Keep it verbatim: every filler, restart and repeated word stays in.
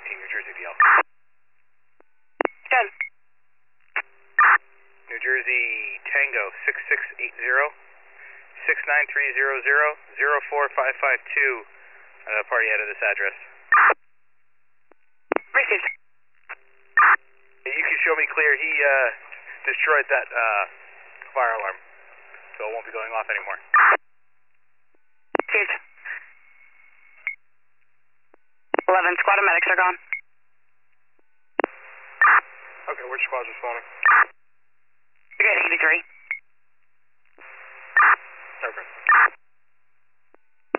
Team New Jersey D L. ten. New Jersey Tango six six eight zero, six nine three zero zero, zero four five five two. Uh, party out of this address. Received. You can show me clear. He uh, destroyed that uh, fire alarm, so it won't be going off anymore. Received. eleven, squad of medics are gone. Okay, which squad's responding? We got eighty-three. Okay.